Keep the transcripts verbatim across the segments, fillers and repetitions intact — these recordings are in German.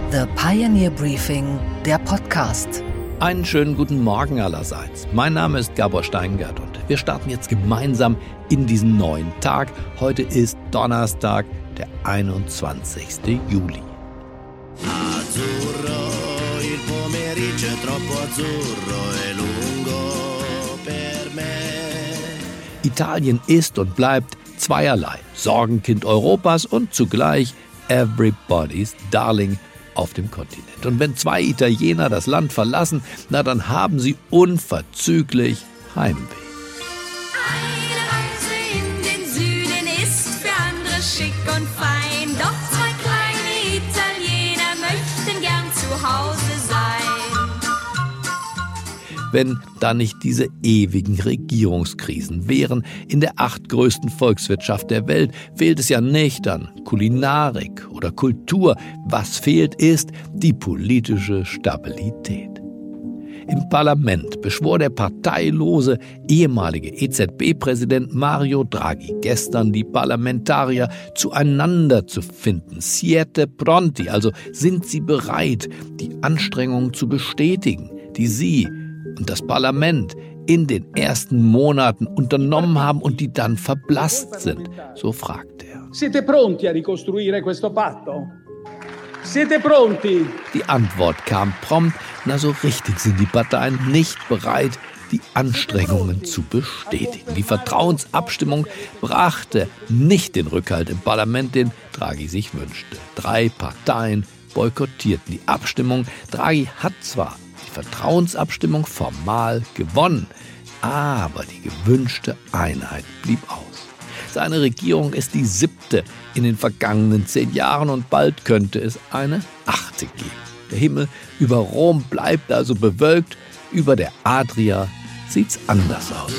The Pioneer Briefing, der Podcast. Einen schönen guten Morgen allerseits. Mein Name ist Gabor Steingart und wir starten jetzt gemeinsam in diesen neuen Tag. Heute ist Donnerstag, der einundzwanzigsten Juli. Azzurro, il pomeriggio è troppo azzurro e lungo per me. Italien ist und bleibt zweierlei. Sorgenkind Europas und zugleich everybody's darling auf dem Kontinent. Und wenn zwei Italiener das Land verlassen, na dann haben sie unverzüglich Heimweh. Eine Reise in den Süden ist für andere schick und fein. Doch zwei kleine Italiener möchten gern zu Hause sein. Wenn da nicht diese ewigen Regierungskrisen wären. In der achtgrößten Volkswirtschaft der Welt fehlt es ja nicht an Kulinarik oder Kultur. Was fehlt, ist die politische Stabilität. Im Parlament beschwor der parteilose ehemalige E Z B-Präsident Mario Draghi gestern die Parlamentarier zueinander zu finden. Siete pronti, also sind sie bereit, die Anstrengungen zu bestätigen, die sie und das Parlament in den ersten Monaten unternommen haben und die dann verblasst sind, so fragt er. Siete pronti a ricostruire questo patto? Siete pronti? Die Antwort kam prompt, na so richtig sind die Parteien nicht bereit, die Anstrengungen zu bestätigen. Die Vertrauensabstimmung brachte nicht den Rückhalt im Parlament, den Draghi sich wünschte. Drei Parteien boykottierten die Abstimmung. Draghi hat zwar die Vertrauensabstimmung formal gewonnen, aber die gewünschte Einheit blieb aus. Seine Regierung ist die siebte in den vergangenen zehn Jahren und bald könnte es eine achte geben. Der Himmel über Rom bleibt also bewölkt, über der Adria sieht's anders aus.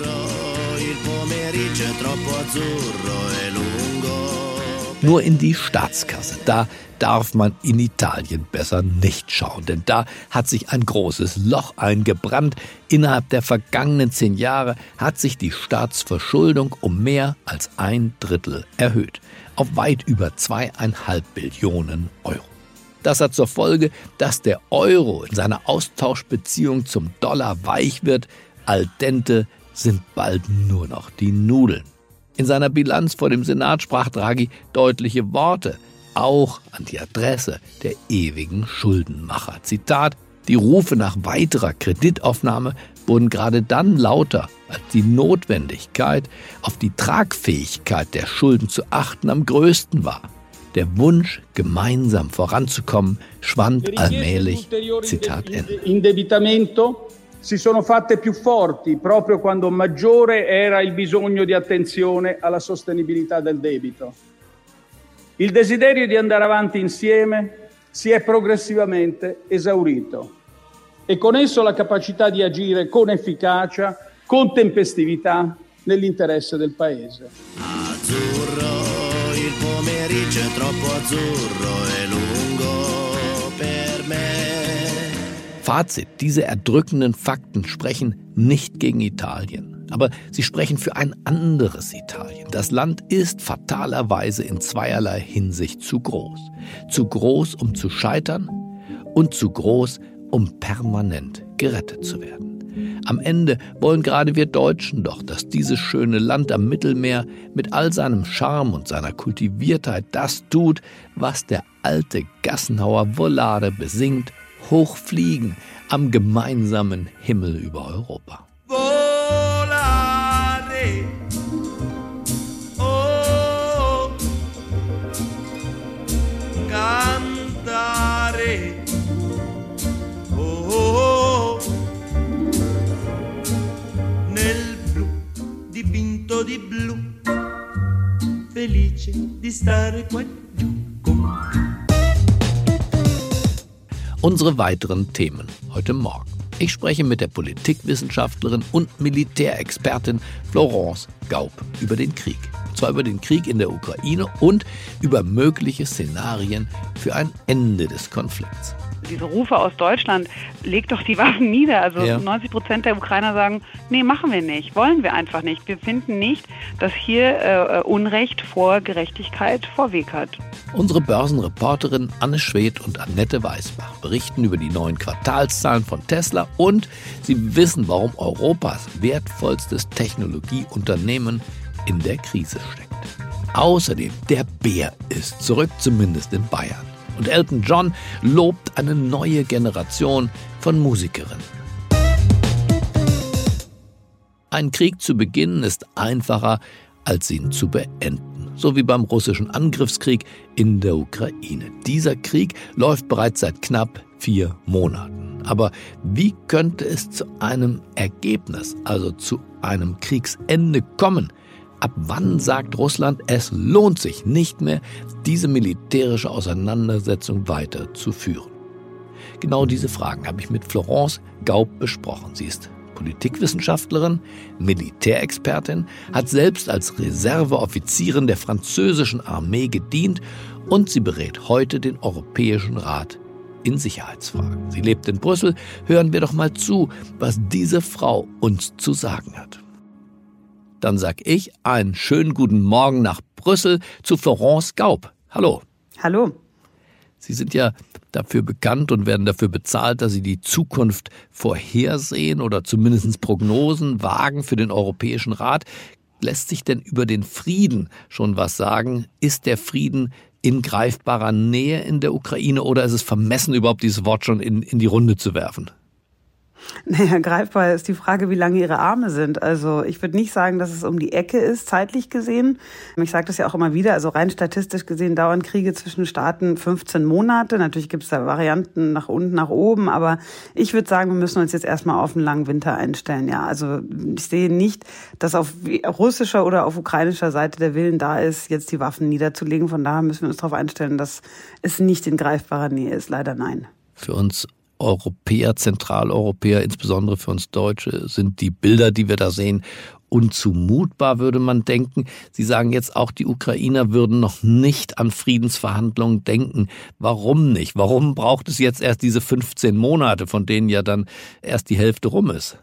Nur in die Staatskasse, da darf man in Italien besser nicht schauen, denn da hat sich ein großes Loch eingebrannt. Innerhalb der vergangenen zehn Jahre hat sich die Staatsverschuldung um mehr als ein Drittel erhöht, auf weit über zweieinhalb Billionen Euro. Das hat zur Folge, dass der Euro in seiner Austauschbeziehung zum Dollar weich wird. Al dente sind bald nur noch die Nudeln. In seiner Bilanz vor dem Senat sprach Draghi deutliche Worte, auch an die Adresse der ewigen Schuldenmacher. Zitat: Die Rufe nach weiterer Kreditaufnahme wurden gerade dann lauter, als die Notwendigkeit, auf die Tragfähigkeit der Schulden zu achten, am größten war. Der Wunsch, gemeinsam voranzukommen, schwand allmählich. Zitat Ende. Indebitamento si sono fatte più forti proprio quando maggiore era il bisogno di attenzione alla sostenibilità del debito. Il desiderio di andare avanti insieme si è progressivamente esaurito e con esso la capacità di agire con efficacia, con tempestività nell'interesse del Paese. Azzurro, il pomeriggio è troppo azzurro e lungo per me. Fazit: Diese erdrückenden Fakten sprechen nicht gegen Italien. Aber sie sprechen für ein anderes Italien. Das Land ist fatalerweise in zweierlei Hinsicht zu groß. Zu groß, um zu scheitern und zu groß, um permanent gerettet zu werden. Am Ende wollen gerade wir Deutschen doch, dass dieses schöne Land am Mittelmeer mit all seinem Charme und seiner Kultiviertheit das tut, was der alte Gassenhauer Volare besingt: Hochfliegen am gemeinsamen Himmel über Europa. Oh, cantare, oh, nel blu dipinto di blu, felice di stare qua giù con te. Unsere weiteren Themen heute Morgen. Ich spreche mit der Politikwissenschaftlerin und Militärexpertin Florence Gaub über den Krieg. Und zwar über den Krieg in der Ukraine und über mögliche Szenarien für ein Ende des Konflikts. Diese Rufe aus Deutschland, legt doch die Waffen nieder. Also ja. neunzig Prozent der Ukrainer sagen, nee, machen wir nicht, wollen wir einfach nicht. Wir finden nicht, dass hier äh, Unrecht vor Gerechtigkeit Vorweg hat. Unsere Börsenreporterin Anne Schwedt und Annette Weißbach berichten über die neuen Quartalszahlen von Tesla und sie wissen, warum Europas wertvollstes Technologieunternehmen in der Krise steckt. Außerdem, der Bär ist zurück, zumindest in Bayern. Und Elton John lobt eine neue Generation von Musikerinnen. Ein Krieg zu beginnen ist einfacher, als ihn zu beenden. So wie beim russischen Angriffskrieg in der Ukraine. Dieser Krieg läuft bereits seit knapp vier Monaten. Aber wie könnte es zu einem Ergebnis, also zu einem Kriegsende kommen? Ab wann sagt Russland, es lohnt sich nicht mehr, diese militärische Auseinandersetzung weiter zu führen? Genau diese Fragen habe ich mit Florence Gaub besprochen. Sie ist Politikwissenschaftlerin, Militärexpertin, hat selbst als Reserveoffizierin der französischen Armee gedient und sie berät heute den Europäischen Rat in Sicherheitsfragen. Sie lebt in Brüssel. Hören wir doch mal zu, was diese Frau uns zu sagen hat. Dann sag ich einen schönen guten Morgen nach Brüssel zu Florence Gaub. Hallo. Hallo. Sie sind ja dafür bekannt und werden dafür bezahlt, dass Sie die Zukunft vorhersehen oder zumindest Prognosen wagen für den Europäischen Rat. Lässt sich denn über den Frieden schon was sagen? Ist der Frieden in greifbarer Nähe in der Ukraine oder ist es vermessen, überhaupt dieses Wort schon in, in die Runde zu werfen? Naja, greifbar ist die Frage, wie lange ihre Arme sind. Also ich würde nicht sagen, dass es um die Ecke ist, zeitlich gesehen. Ich sage das ja auch immer wieder, also rein statistisch gesehen dauern Kriege zwischen Staaten fünfzehn Monate. Natürlich gibt es da Varianten nach unten, nach oben, aber ich würde sagen, wir müssen uns jetzt erstmal auf einen langen Winter einstellen. Ja, also ich sehe nicht, dass auf russischer oder auf ukrainischer Seite der Willen da ist, jetzt die Waffen niederzulegen. Von daher müssen wir uns darauf einstellen, dass es nicht in greifbarer Nähe ist. Leider nein. Für uns Europäer, Zentraleuropäer, insbesondere für uns Deutsche, sind die Bilder, die wir da sehen, unzumutbar, würde man denken. Sie sagen jetzt auch, die Ukrainer würden noch nicht an Friedensverhandlungen denken. Warum nicht? Warum braucht es jetzt erst diese fünfzehn Monate, von denen ja dann erst die Hälfte rum ist?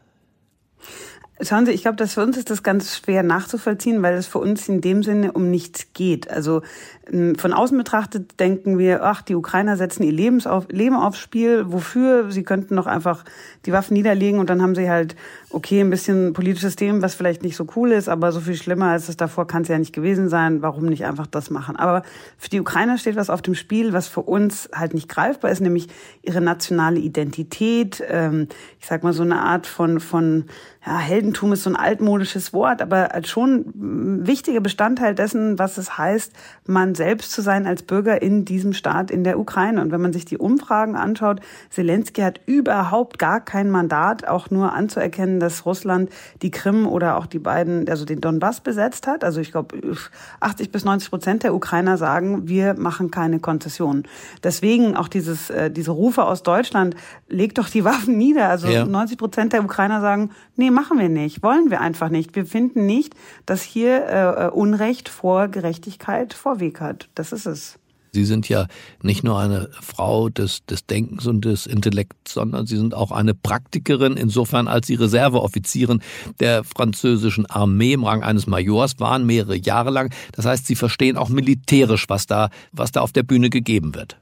Schauen Sie, ich glaube, dass für uns ist das ganz schwer nachzuvollziehen, weil es für uns in dem Sinne um nichts geht. Also von außen betrachtet denken wir, ach, die Ukrainer setzen ihr Lebens auf, Leben aufs Spiel. Wofür? Sie könnten doch einfach die Waffen niederlegen und dann haben sie halt, okay, ein bisschen politisches System, was vielleicht nicht so cool ist, aber so viel schlimmer als es davor kann es ja nicht gewesen sein. Warum nicht einfach das machen? Aber für die Ukrainer steht was auf dem Spiel, was für uns halt nicht greifbar ist, nämlich ihre nationale Identität. Ähm, ich sag mal so eine Art von, von ja, Heldentum ist so ein altmodisches Wort, aber als schon wichtiger Bestandteil dessen, was es heißt, man selbst zu sein als Bürger in diesem Staat in der Ukraine. Und wenn man sich die Umfragen anschaut, Zelensky hat überhaupt gar kein Mandat, auch nur anzuerkennen, dass Russland die Krim oder auch die beiden, also den Donbass besetzt hat. Also ich glaube, achtzig bis neunzig Prozent der Ukrainer sagen, wir machen keine Konzessionen. Deswegen auch dieses, äh, diese Rufe aus Deutschland, legt doch die Waffen nieder. Also ja. neunzig Prozent der Ukrainer sagen, nee, machen wir nicht, wollen wir einfach nicht. Wir finden nicht, dass hier äh, Unrecht vor Gerechtigkeit Vorweg hat. Das ist es. Sie sind ja nicht nur eine Frau des, des Denkens und des Intellekts, sondern Sie sind auch eine Praktikerin, insofern als Sie Reserveoffizierin der französischen Armee im Rang eines Majors waren, mehrere Jahre lang. Das heißt, Sie verstehen auch militärisch, was da, was da auf der Bühne gegeben wird.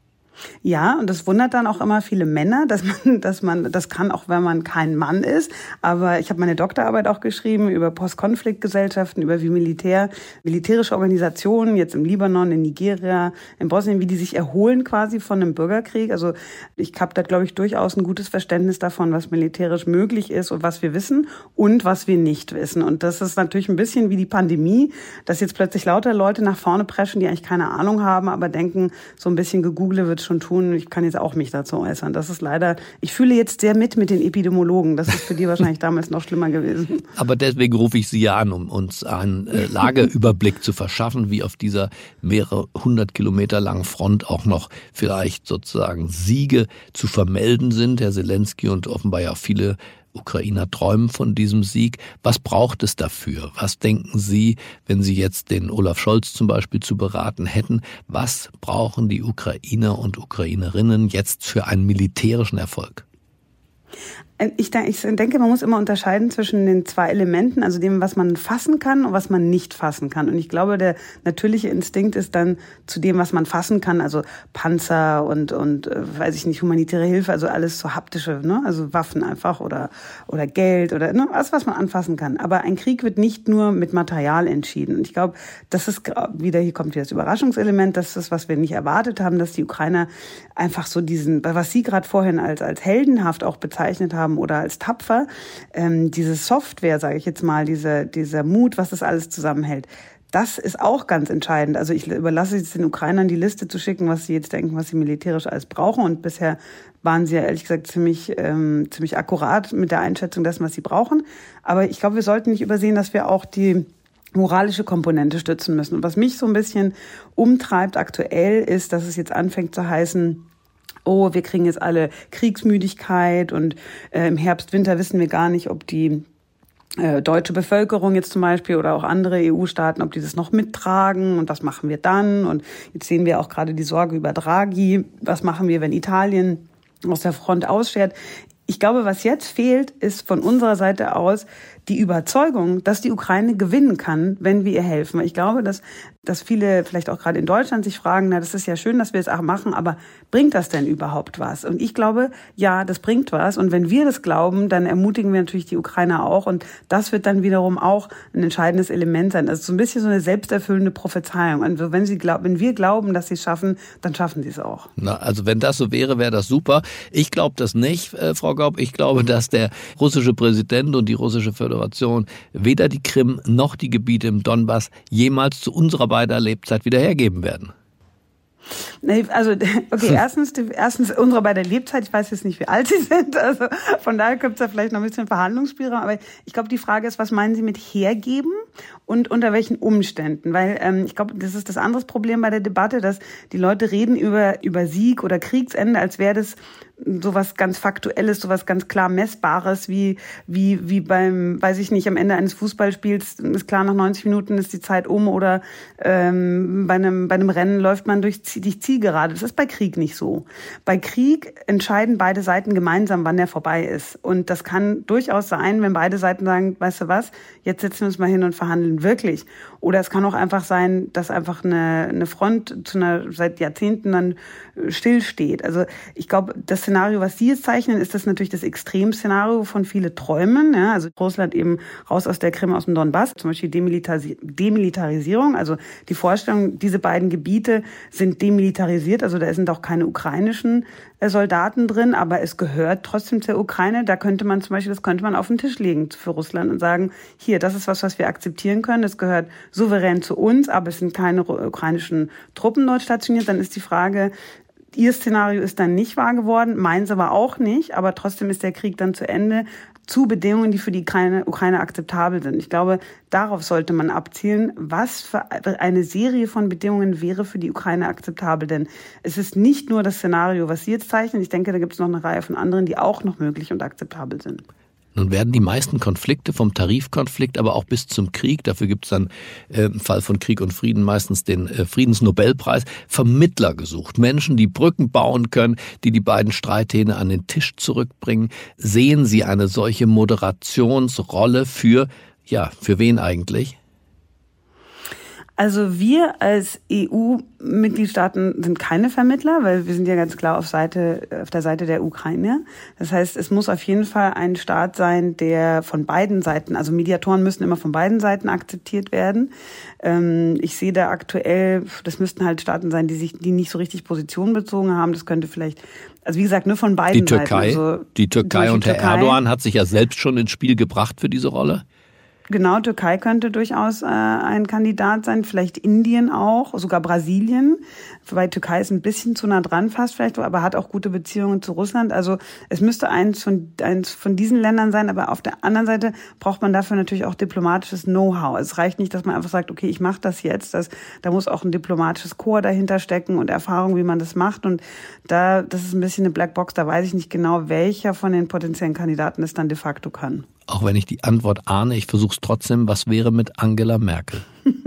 Ja, und das wundert dann auch immer viele Männer, dass man, dass man, das kann auch, wenn man kein Mann ist. Aber ich habe meine Doktorarbeit auch geschrieben über Postkonfliktgesellschaften, über wie Militär, militärische Organisationen, jetzt im Libanon, in Nigeria, in Bosnien, wie die sich erholen quasi von einem Bürgerkrieg. Also ich habe da, glaube ich, durchaus ein gutes Verständnis davon, was militärisch möglich ist und was wir wissen und was wir nicht wissen. Und das ist natürlich ein bisschen wie die Pandemie, dass jetzt plötzlich lauter Leute nach vorne preschen, die eigentlich keine Ahnung haben, aber denken, so ein bisschen gegoogle wird schon tun. Ich kann jetzt auch mich dazu äußern. Das ist leider, ich fühle jetzt sehr mit mit den Epidemiologen. Das ist für die wahrscheinlich damals noch schlimmer gewesen. Aber deswegen rufe ich Sie ja an, um uns einen äh, Lageüberblick zu verschaffen, wie auf dieser mehrere hundert Kilometer langen Front auch noch vielleicht sozusagen Siege zu vermelden sind. Herr Zelensky und offenbar ja viele Ukrainer träumen von diesem Sieg. Was braucht es dafür? Was denken Sie, wenn Sie jetzt den Olaf Scholz zum Beispiel zu beraten hätten? Was brauchen die Ukrainer und Ukrainerinnen jetzt für einen militärischen Erfolg? Ich denke, man muss immer unterscheiden zwischen den zwei Elementen, also dem, was man fassen kann und was man nicht fassen kann. Und ich glaube, der natürliche Instinkt ist dann zu dem, was man fassen kann, also Panzer und, und weiß ich nicht, humanitäre Hilfe, also alles so haptische, ne? Also Waffen einfach oder, oder Geld oder ne? alles, was man anfassen kann. Aber ein Krieg wird nicht nur mit Material entschieden. Und ich glaube, das ist wieder, hier kommt wieder das Überraschungselement, das ist, was wir nicht erwartet haben, dass die Ukrainer einfach so diesen, was Sie gerade vorhin als, als heldenhaft auch bezeichnet haben, oder als tapfer, ähm, diese Software, sage ich jetzt mal, diese, dieser Mut, was das alles zusammenhält, das ist auch ganz entscheidend. Also ich überlasse jetzt den Ukrainern die Liste zu schicken, was sie jetzt denken, was sie militärisch alles brauchen. Und bisher waren sie ja ehrlich gesagt ziemlich, ähm, ziemlich akkurat mit der Einschätzung dessen, was sie brauchen. Aber ich glaube, wir sollten nicht übersehen, dass wir auch die moralische Komponente stützen müssen. Und was mich so ein bisschen umtreibt aktuell ist, dass es jetzt anfängt zu heißen, oh, wir kriegen jetzt alle Kriegsmüdigkeit und äh, im Herbst, Winter wissen wir gar nicht, ob die äh, deutsche Bevölkerung jetzt zum Beispiel oder auch andere E U-Staaten, ob die das noch mittragen und was machen wir dann? Und jetzt sehen wir auch gerade die Sorge über Draghi, was machen wir, wenn Italien aus der Front ausschert? Ich glaube, was jetzt fehlt, ist von unserer Seite aus die Überzeugung, dass die Ukraine gewinnen kann, wenn wir ihr helfen. Ich glaube, dass, dass viele vielleicht auch gerade in Deutschland sich fragen, na, das ist ja schön, dass wir es auch machen, aber bringt das denn überhaupt was? Und ich glaube, ja, das bringt was. Und wenn wir das glauben, dann ermutigen wir natürlich die Ukrainer auch. Und das wird dann wiederum auch ein entscheidendes Element sein. Also so ein bisschen so eine selbsterfüllende Prophezeiung. Also wenn sie glauben, wenn wir glauben, dass sie es schaffen, dann schaffen sie es auch. Na, also wenn das so wäre, wäre das super. Ich glaube das nicht, äh, Frau Gaup. Ich glaube, dass der russische Präsident und die russische Föderation weder die Krim noch die Gebiete im Donbass jemals zu unserer beider Lebzeit wieder hergeben werden. Also, okay, erstens, erstens unsere beider Lebzeit, ich weiß jetzt nicht, wie alt sie sind, also von daher gibt es da vielleicht noch ein bisschen Verhandlungsspielraum, aber ich glaube, die Frage ist, was meinen Sie mit hergeben und unter welchen Umständen? Weil ähm, ich glaube, das ist das andere Problem bei der Debatte, dass die Leute reden über, über Sieg oder Kriegsende, als wäre das sowas ganz Faktuelles, sowas ganz klar Messbares, wie, wie, wie beim, weiß ich nicht, am Ende eines Fußballspiels ist klar, nach neunzig Minuten ist die Zeit um oder ähm, bei einem, bei einem Rennen läuft man durch die Zielgerade. Das ist bei Krieg nicht so. Bei Krieg entscheiden beide Seiten gemeinsam, wann der vorbei ist. Und das kann durchaus sein, wenn beide Seiten sagen, weißt du was, jetzt setzen wir uns mal hin und verhandeln wirklich. Oder es kann auch einfach sein, dass einfach eine, eine Front zu einer, seit Jahrzehnten dann stillsteht. Also ich glaube, das Szenario, was Sie jetzt zeichnen, ist das natürlich das Extremszenario, wovon viele träumen. Ja, also Russland eben raus aus der Krim, aus dem Donbass, zum Beispiel Demilitaris- Demilitarisierung. Also die Vorstellung, diese beiden Gebiete sind demilitarisiert, also da sind auch keine ukrainischen Soldaten drin, aber es gehört trotzdem zur Ukraine. Da könnte man zum Beispiel, das könnte man auf den Tisch legen für Russland und sagen, hier, das ist was, was wir akzeptieren können. Es gehört souverän zu uns, aber es sind keine ukrainischen Truppen dort stationiert. Dann ist die Frage, Ihr Szenario ist dann nicht wahr geworden, meins aber auch nicht, aber trotzdem ist der Krieg dann zu Ende zu Bedingungen, die für die Ukraine, Ukraine akzeptabel sind. Ich glaube, darauf sollte man abzielen, was für eine Serie von Bedingungen wäre für die Ukraine akzeptabel. Denn es ist nicht nur das Szenario, was Sie jetzt zeichnen. Ich denke, da gibt es noch eine Reihe von anderen, die auch noch möglich und akzeptabel sind. Nun werden die meisten Konflikte vom Tarifkonflikt, aber auch bis zum Krieg, dafür gibt es dann äh, im Fall von Krieg und Frieden meistens den äh, Friedensnobelpreis, Vermittler gesucht. Menschen, die Brücken bauen können, die die beiden Streithähne an den Tisch zurückbringen. Sehen Sie eine solche Moderationsrolle für, ja, für wen eigentlich? Also wir als E U-Mitgliedstaaten sind keine Vermittler, weil wir sind ja ganz klar auf Seite, auf der Seite der Ukraine. Das heißt, es muss auf jeden Fall ein Staat sein, der von beiden Seiten, also Mediatoren müssen immer von beiden Seiten akzeptiert werden. Ich sehe da aktuell, das müssten halt Staaten sein, die sich, die nicht so richtig Position bezogen haben. Das könnte vielleicht, also wie gesagt, nur von beiden die Türkei, Seiten. Also die Türkei und Herr Erdogan hat sich ja selbst schon ins Spiel gebracht für diese Rolle. Genau, Türkei könnte durchaus äh, ein Kandidat sein, vielleicht Indien auch, sogar Brasilien, wobei Türkei ist ein bisschen zu nah dran fast vielleicht, aber hat auch gute Beziehungen zu Russland. Also es müsste eins von, eins von diesen Ländern sein, aber auf der anderen Seite braucht man dafür natürlich auch diplomatisches Know-how. Es reicht nicht, dass man einfach sagt, okay, ich mache das jetzt. Das, da muss auch ein diplomatisches Korps dahinter stecken und Erfahrung, wie man das macht. Und da, das ist ein bisschen eine Blackbox, da weiß ich nicht genau, welcher von den potenziellen Kandidaten es dann de facto kann. Auch wenn ich die Antwort ahne, ich versuche es trotzdem. Was wäre mit Angela Merkel?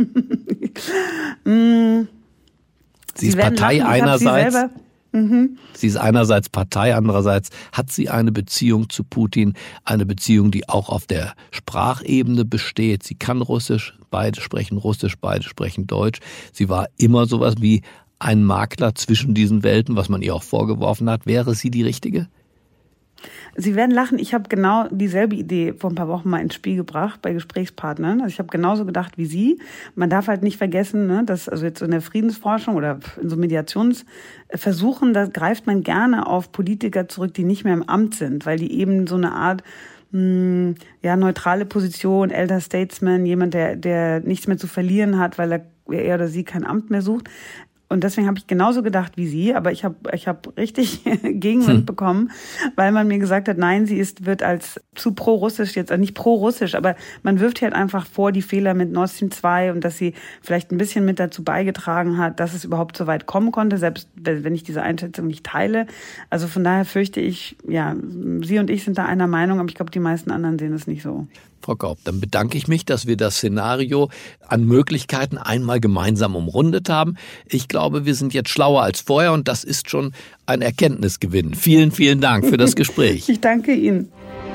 mm, sie ist Partei einerseits. Sie, mhm. sie ist einerseits Partei, andererseits hat sie eine Beziehung zu Putin, eine Beziehung, die auch auf der Sprachebene besteht. Sie kann Russisch, beide sprechen Russisch, beide sprechen Deutsch. Sie war immer sowas wie ein Makler zwischen diesen Welten, was man ihr auch vorgeworfen hat. Wäre sie die Richtige? Sie werden lachen, ich habe genau dieselbe Idee vor ein paar Wochen mal ins Spiel gebracht bei Gesprächspartnern. Also ich habe genauso gedacht wie Sie. Man darf halt nicht vergessen, ne, dass also jetzt in der Friedensforschung oder in so Mediationsversuchen, da greift man gerne auf Politiker zurück, die nicht mehr im Amt sind, weil die eben so eine Art mh, ja neutrale Position, Elder Statesman, jemand, der der nichts mehr zu verlieren hat, weil er, er oder sie kein Amt mehr sucht. Und deswegen habe ich genauso gedacht wie Sie, aber ich habe ich hab richtig Gegenwind hm. bekommen, weil man mir gesagt hat, nein, sie ist wird als zu pro-russisch jetzt, also nicht pro-russisch, aber man wirft halt einfach vor die Fehler mit Nord Stream zwei und dass sie vielleicht ein bisschen mit dazu beigetragen hat, dass es überhaupt so weit kommen konnte, selbst wenn ich diese Einschätzung nicht teile. Also von daher fürchte ich, ja, Sie und ich sind da einer Meinung, aber ich glaube, die meisten anderen sehen es nicht so. Frau Kaup, dann bedanke ich mich, dass wir das Szenario an Möglichkeiten einmal gemeinsam umrundet haben. Ich glaube, wir sind jetzt schlauer als vorher und das ist schon ein Erkenntnisgewinn. Vielen, vielen Dank für das Gespräch. Ich danke Ihnen.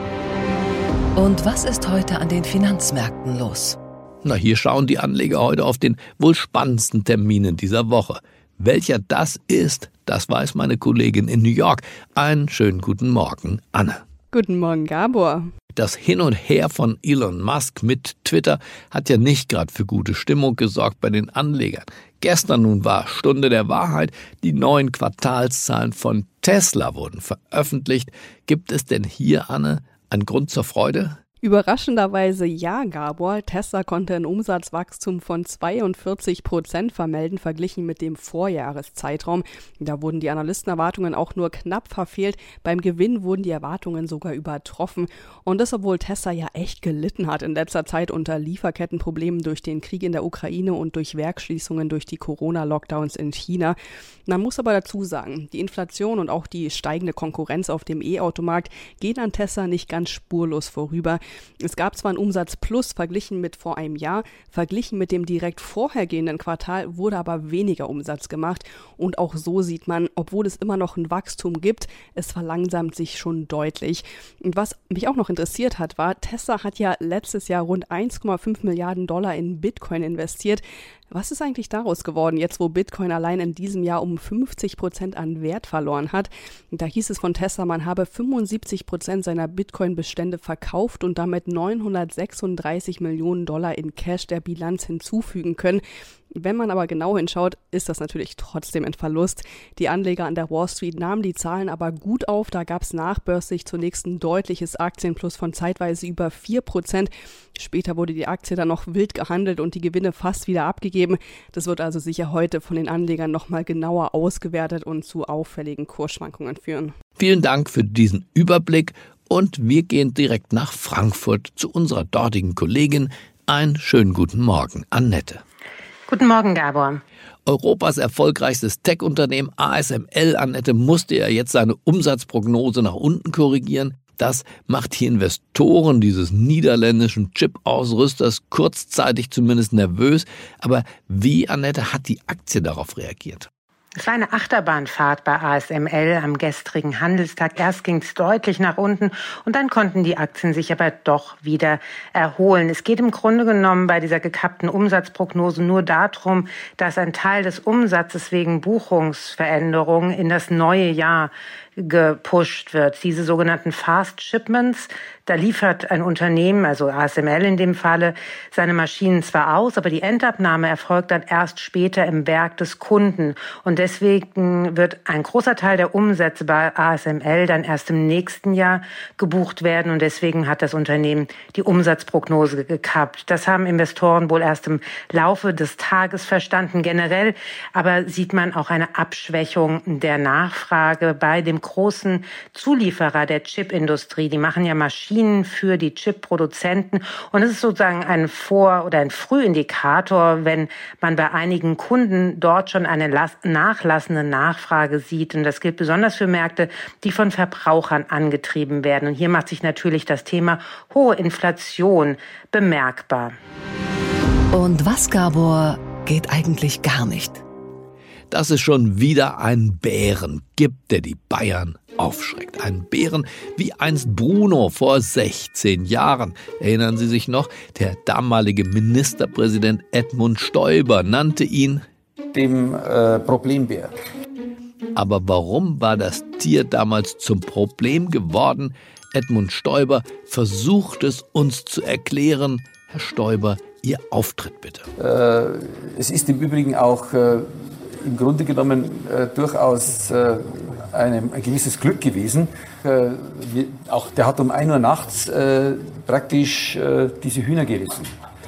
Und was ist heute an den Finanzmärkten los? Na, hier schauen die Anleger heute auf den wohl spannendsten Termin in dieser Woche. Welcher das ist, das weiß meine Kollegin in New York. Einen schönen guten Morgen, Anne. Guten Morgen, Gabor. Das Hin und Her von Elon Musk mit Twitter hat ja nicht gerade für gute Stimmung gesorgt bei den Anlegern. Gestern nun war Stunde der Wahrheit. Die neuen Quartalszahlen von Tesla wurden veröffentlicht. Gibt es denn hier, Anne, einen Grund zur Freude? Überraschenderweise ja, Gabor. Tesla konnte ein Umsatzwachstum von zweiundvierzig Prozent vermelden, verglichen mit dem Vorjahreszeitraum. Da wurden die Analystenerwartungen auch nur knapp verfehlt. Beim Gewinn wurden die Erwartungen sogar übertroffen. Und das, obwohl Tesla ja echt gelitten hat in letzter Zeit unter Lieferkettenproblemen durch den Krieg in der Ukraine und durch Werksschließungen durch die Corona-Lockdowns in China. Man muss aber dazu sagen, die Inflation und auch die steigende Konkurrenz auf dem E-Automarkt gehen an Tesla nicht ganz spurlos vorüber. Es gab zwar einen Umsatzplus verglichen mit vor einem Jahr, verglichen mit dem direkt vorhergehenden Quartal wurde aber weniger Umsatz gemacht. Und auch so sieht man, obwohl es immer noch ein Wachstum gibt, es verlangsamt sich schon deutlich. Und was mich auch noch interessiert hat, war, Tesla hat ja letztes Jahr rund eins Komma fünf Milliarden Dollar in Bitcoin investiert. Was ist eigentlich daraus geworden, jetzt wo Bitcoin allein in diesem Jahr um fünfzig Prozent an Wert verloren hat? Da hieß es von Tesla, man habe fünfundsiebzig Prozent seiner Bitcoin-Bestände verkauft und damit neunhundertsechsunddreißig Millionen Dollar in Cash der Bilanz hinzufügen können. Wenn man aber genau hinschaut, ist das natürlich trotzdem ein Verlust. Die Anleger an der Wall Street nahmen die Zahlen aber gut auf. Da gab es nachbörslich zunächst ein deutliches Aktienplus von zeitweise über vier Prozent. Später wurde die Aktie dann noch wild gehandelt und die Gewinne fast wieder abgegeben. Das wird also sicher heute von den Anlegern nochmal genauer ausgewertet und zu auffälligen Kursschwankungen führen. Vielen Dank für diesen Überblick und wir gehen direkt nach Frankfurt zu unserer dortigen Kollegin. Einen schönen guten Morgen, Annette. Guten Morgen, Gabor. Europas erfolgreichstes Tech-Unternehmen A S M L, Annette, musste ja jetzt seine Umsatzprognose nach unten korrigieren. Das macht die Investoren dieses niederländischen Chip-Ausrüsters kurzzeitig zumindest nervös. Aber wie, Annette, hat die Aktie darauf reagiert? Es war eine Achterbahnfahrt bei A S M L am gestrigen Handelstag. Erst ging es deutlich nach unten und dann konnten die Aktien sich aber doch wieder erholen. Es geht im Grunde genommen bei dieser gekappten Umsatzprognose nur darum, dass ein Teil des Umsatzes wegen Buchungsveränderungen in das neue Jahr gepusht wird. Diese sogenannten Fast Shipments, da liefert ein Unternehmen, also A S M L in dem Falle, seine Maschinen zwar aus, aber die Endabnahme erfolgt dann erst später im Werk des Kunden. Und deswegen wird ein großer Teil der Umsätze bei A S M L dann erst im nächsten Jahr gebucht werden. Und deswegen hat das Unternehmen die Umsatzprognose gekappt. Das haben Investoren wohl erst im Laufe des Tages verstanden. Generell aber sieht man auch eine Abschwächung der Nachfrage bei dem großen Zulieferer der Chipindustrie. Die machen ja Maschinen für die Chip-Produzenten. Und es ist sozusagen ein Vor- oder ein Frühindikator, wenn man bei einigen Kunden dort schon eine nachlassende Nachfrage sieht. Und das gilt besonders für Märkte, die von Verbrauchern angetrieben werden. Und hier macht sich natürlich das Thema hohe Inflation bemerkbar. Und was, Gabor, geht eigentlich gar nicht? Dass es schon wieder einen Bären gibt, der die Bayern aufschreckt. Einen Bären wie einst Bruno vor sechzehn Jahren. Erinnern Sie sich noch? Der damalige Ministerpräsident Edmund Stoiber nannte ihn dem äh, Problembär. Aber warum war das Tier damals zum Problem geworden? Edmund Stoiber versucht es uns zu erklären. Herr Stoiber, Ihr Auftritt bitte. Äh, es ist im Übrigen auch äh, im Grunde genommen äh, durchaus äh, eine, ein gewisses Glück gewesen. Äh, wir, auch der hat um ein Uhr nachts äh, praktisch äh, diese Hühner gerissen.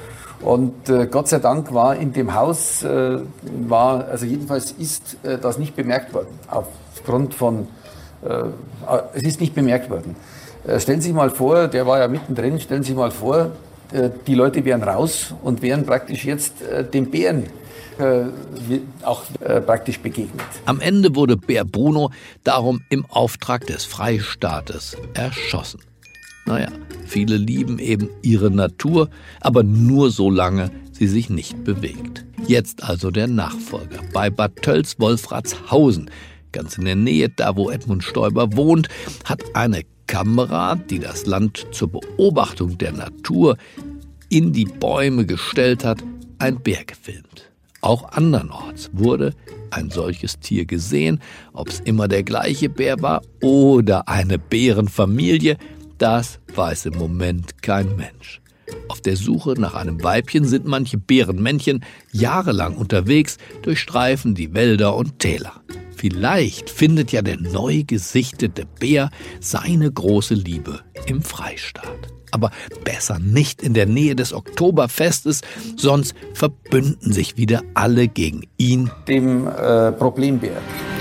Und äh, Gott sei Dank war in dem Haus, äh, war, also jedenfalls ist äh, das nicht bemerkt worden. Aufgrund von, äh, es ist nicht bemerkt worden. Äh, stellen Sie sich mal vor, der war ja mittendrin, stellen Sie sich mal vor, äh, die Leute wären raus und wären praktisch jetzt äh, dem Bären äh, auch äh, praktisch begegnet. Am Ende wurde Bär Bruno darum im Auftrag des Freistaates erschossen. Naja, viele lieben eben ihre Natur, aber nur solange sie sich nicht bewegt. Jetzt also der Nachfolger. Bei Bad Tölz-Wolfratshausen, ganz in der Nähe, da wo Edmund Stoiber wohnt, hat eine Kamera, die das Land zur Beobachtung der Natur in die Bäume gestellt hat, ein Bär gefilmt. Auch andernorts wurde ein solches Tier gesehen, ob es immer der gleiche Bär war oder eine Bärenfamilie. Das weiß im Moment kein Mensch. Auf der Suche nach einem Weibchen sind manche Bärenmännchen jahrelang unterwegs, durchstreifen die Wälder und Täler. Vielleicht findet ja der neu gesichtete Bär seine große Liebe im Freistaat. Aber besser nicht in der Nähe des Oktoberfestes, sonst verbünden sich wieder alle gegen ihn, dem äh, Problembär.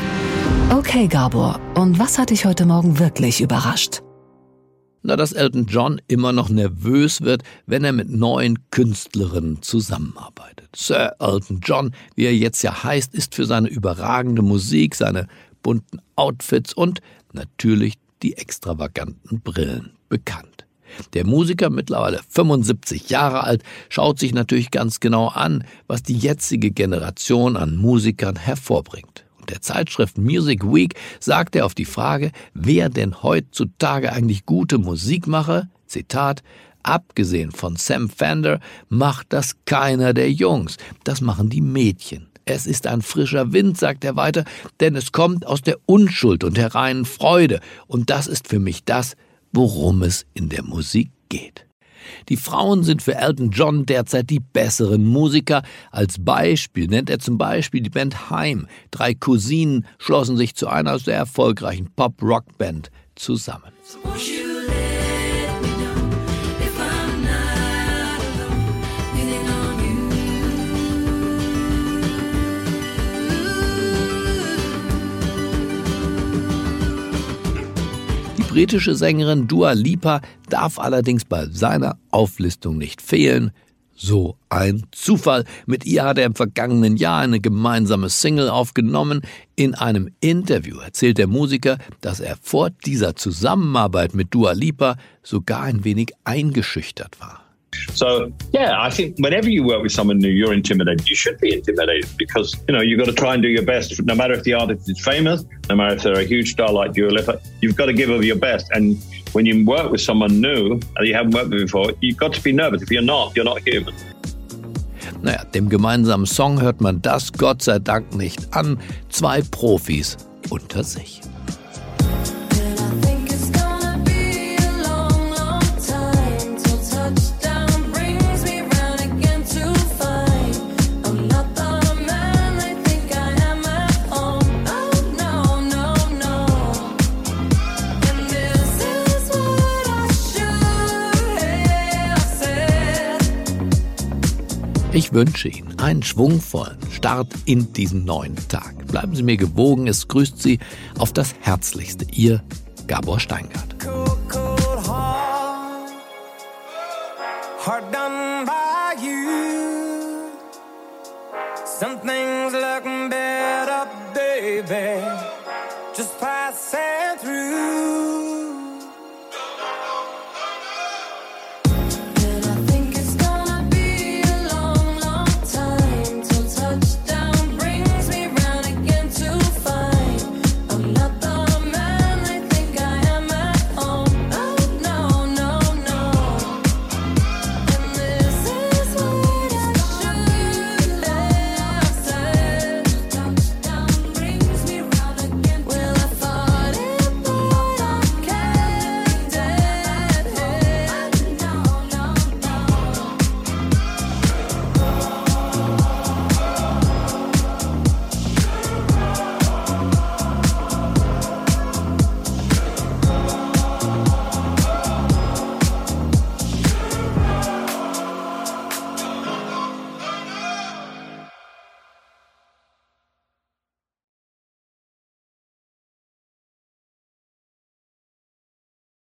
Okay, Gabor, und was hat dich heute Morgen wirklich überrascht? Na, dass Elton John immer noch nervös wird, wenn er mit neuen Künstlerinnen zusammenarbeitet. Sir Elton John, wie er jetzt ja heißt, ist für seine überragende Musik, seine bunten Outfits und natürlich die extravaganten Brillen bekannt. Der Musiker, mittlerweile fünfundsiebzig Jahre alt, schaut sich natürlich ganz genau an, was die jetzige Generation an Musikern hervorbringt. Der Zeitschrift Music Week sagt er auf die Frage, wer denn heutzutage eigentlich gute Musik mache, Zitat, abgesehen von Sam Fender macht das keiner der Jungs, das machen die Mädchen. Es ist ein frischer Wind, sagt er weiter, denn es kommt aus der Unschuld und der reinen Freude und das ist für mich das, worum es in der Musik geht. Die Frauen sind für Elton John derzeit die besseren Musiker. Als Beispiel nennt er zum Beispiel die Band Haim. Drei Cousinen schlossen sich zu einer sehr erfolgreichen Pop-Rock-Band zusammen. Die britische Sängerin Dua Lipa darf allerdings bei seiner Auflistung nicht fehlen. So ein Zufall. Mit ihr hat er im vergangenen Jahr eine gemeinsame Single aufgenommen. In einem Interview erzählt der Musiker, dass er vor dieser Zusammenarbeit mit Dua Lipa sogar ein wenig eingeschüchtert war. So, yeah, I think whenever you work with someone new, you're intimidated. You should be intimidated because, you know, you've got to try and do your best. No matter if the artist is famous, no matter if they're a huge star like Dua Lipa, you've got to give of your best. And when you work with someone new and you haven't worked with before, you've got to be nervous. If you're not, you're not human. Naja, dem gemeinsamen Song hört man das Gott sei Dank nicht an. Zwei Profis unter sich. Ich wünsche Ihnen einen schwungvollen Start in diesen neuen Tag. Bleiben Sie mir gewogen, es grüßt Sie auf das Herzlichste. Ihr Gabor Steingart. Cold, cold heart, heart done by you. Some things look better, baby. Just